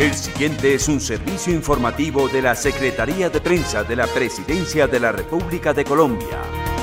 El siguiente es un servicio informativo de la Secretaría de Prensa de la Presidencia de la República de Colombia.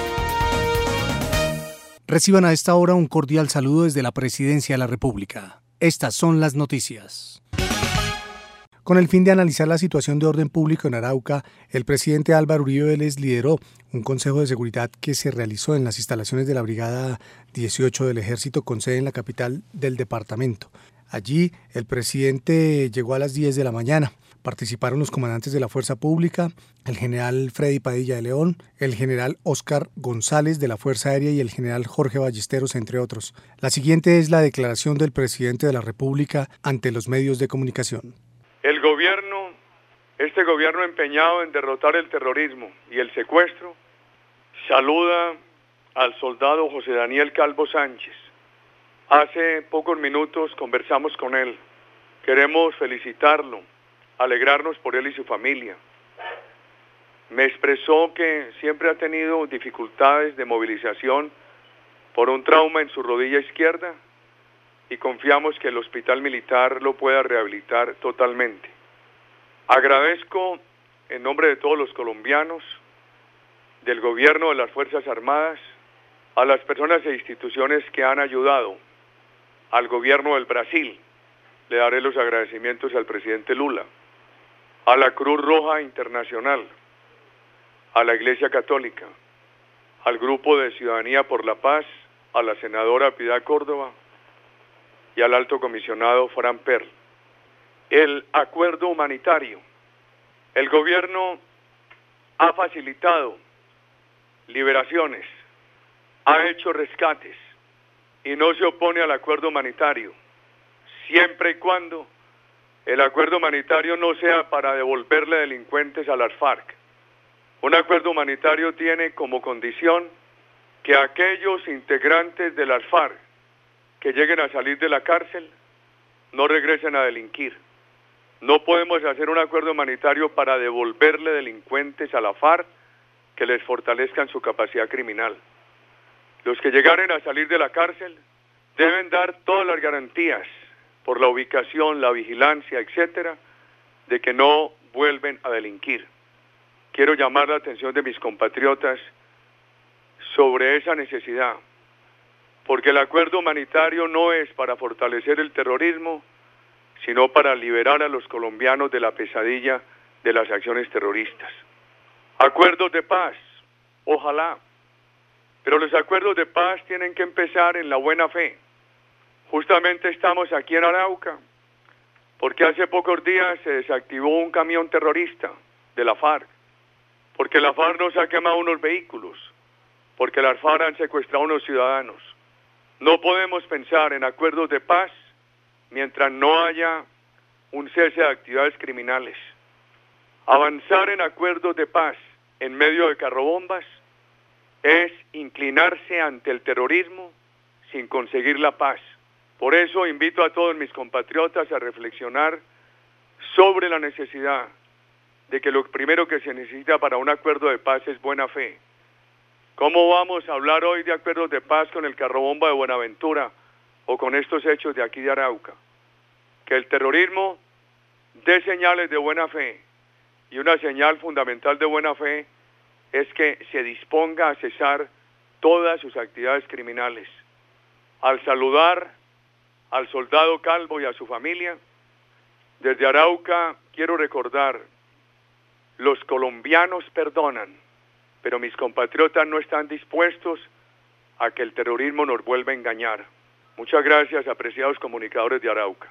Reciban a esta hora un cordial saludo desde la Presidencia de la República. Estas son las noticias. Con el fin de analizar la situación de orden público en Arauca, el presidente Álvaro Uribe Vélez lideró un consejo de seguridad que se realizó en las instalaciones de la Brigada 18 del Ejército con sede en la capital del departamento. Allí, el presidente llegó a las 10 de la mañana. Participaron los comandantes de la Fuerza Pública, el general Freddy Padilla de León, el general Óscar González de la Fuerza Aérea y el general Jorge Ballesteros, entre otros. La siguiente es la declaración del presidente de la República ante los medios de comunicación. Este gobierno empeñado en derrotar el terrorismo y el secuestro, saluda al soldado José Daniel Calvo Sánchez. Hace pocos minutos conversamos con él. Queremos felicitarlo, alegrarnos por él y su familia. Me expresó que siempre ha tenido dificultades de movilización por un trauma en su rodilla izquierda y confiamos que el hospital militar lo pueda rehabilitar totalmente. Agradezco en nombre de todos los colombianos, del gobierno, de las Fuerzas Armadas, a las personas e instituciones que han ayudado, al gobierno del Brasil. Le daré los agradecimientos al presidente Lula, a la Cruz Roja Internacional, a la Iglesia Católica, al Grupo de Ciudadanía por la Paz, a la senadora Piedad Córdoba y al alto comisionado Fran Perl. El acuerdo humanitario. El gobierno ha facilitado liberaciones, ha hecho rescates y no se opone al acuerdo humanitario, siempre y cuando el acuerdo humanitario no sea para devolverle delincuentes a las FARC. Un acuerdo humanitario tiene como condición que aquellos integrantes de las FARC que lleguen a salir de la cárcel no regresen a delinquir. No podemos hacer un acuerdo humanitario para devolverle delincuentes a la FARC que les fortalezcan su capacidad criminal. Los que llegaren a salir de la cárcel deben dar todas las garantías por la ubicación, la vigilancia, etcétera, de que no vuelven a delinquir. Quiero llamar la atención de mis compatriotas sobre esa necesidad, porque el acuerdo humanitario no es para fortalecer el terrorismo, sino para liberar a los colombianos de la pesadilla de las acciones terroristas. Acuerdos de paz, ojalá, pero los acuerdos de paz tienen que empezar en la buena fe. Justamente estamos aquí en Arauca, porque hace pocos días se desactivó un camión terrorista de la FARC, porque la FARC nos ha quemado unos vehículos, porque las FARC han secuestrado a unos ciudadanos. No podemos pensar en acuerdos de paz mientras no haya un cese de actividades criminales. Avanzar en acuerdos de paz en medio de carrobombas es inclinarse ante el terrorismo sin conseguir la paz. Por eso invito a todos mis compatriotas a reflexionar sobre la necesidad de que lo primero que se necesita para un acuerdo de paz es buena fe. ¿Cómo vamos a hablar hoy de acuerdos de paz con el carrobomba de Buenaventura o con estos hechos de aquí de Arauca? Que el terrorismo dé señales de buena fe, y una señal fundamental de buena fe es que se disponga a cesar todas sus actividades criminales. Al saludar al soldado Calvo y a su familia, desde Arauca quiero recordar, los colombianos perdonan, pero mis compatriotas no están dispuestos a que el terrorismo nos vuelva a engañar. Muchas gracias, apreciados comunicadores de Arauca.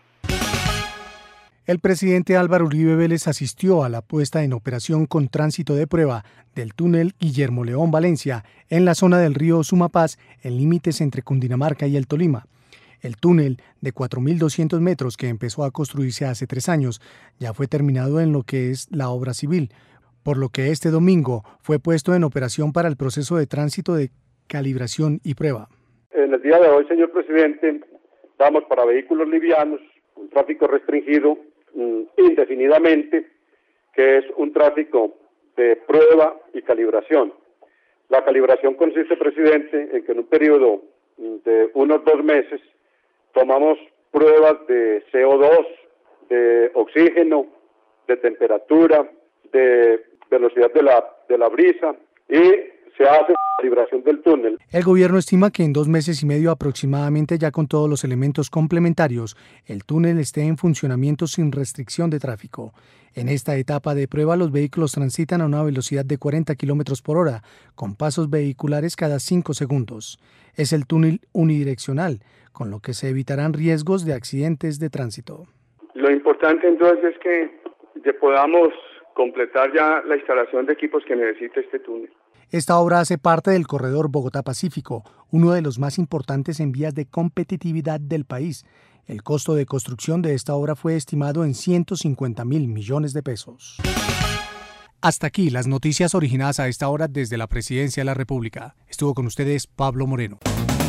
El presidente Álvaro Uribe Vélez asistió a la puesta en operación con tránsito de prueba del túnel Guillermo León Valencia en la zona del río Sumapaz, en límites entre Cundinamarca y el Tolima. El túnel de 4.200 metros que empezó a construirse hace 3 años ya fue terminado en lo que es la obra civil, por lo que este domingo fue puesto en operación para el proceso de tránsito de calibración y prueba. En el día de hoy, señor presidente, vamos para vehículos livianos, un tráfico restringido indefinidamente, que es un tráfico de prueba y calibración. La calibración consiste, presidente, en que en un periodo de unos 2 meses tomamos pruebas de CO2, de oxígeno, de temperatura, de velocidad de la brisa y se hace la libración del túnel. El gobierno estima que en 2 meses y medio aproximadamente, ya con todos los elementos complementarios, el túnel esté en funcionamiento sin restricción de tráfico. En esta etapa de prueba, los vehículos transitan a una velocidad de 40 km por hora, con pasos vehiculares cada 5 segundos. Es el túnel unidireccional, con lo que se evitarán riesgos de accidentes de tránsito. Lo importante entonces es que podamos completar ya la instalación de equipos que necesita este túnel. Esta obra hace parte del corredor Bogotá-Pacífico, uno de los más importantes en vías de competitividad del país. El costo de construcción de esta obra fue estimado en 150.000 millones de pesos. Hasta aquí las noticias originadas a esta hora desde la Presidencia de la República. Estuvo con ustedes Pablo Moreno.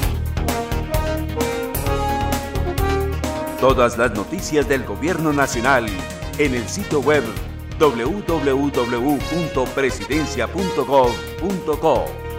Todas las noticias del Gobierno Nacional en el sitio web www.presidencia.gov.co.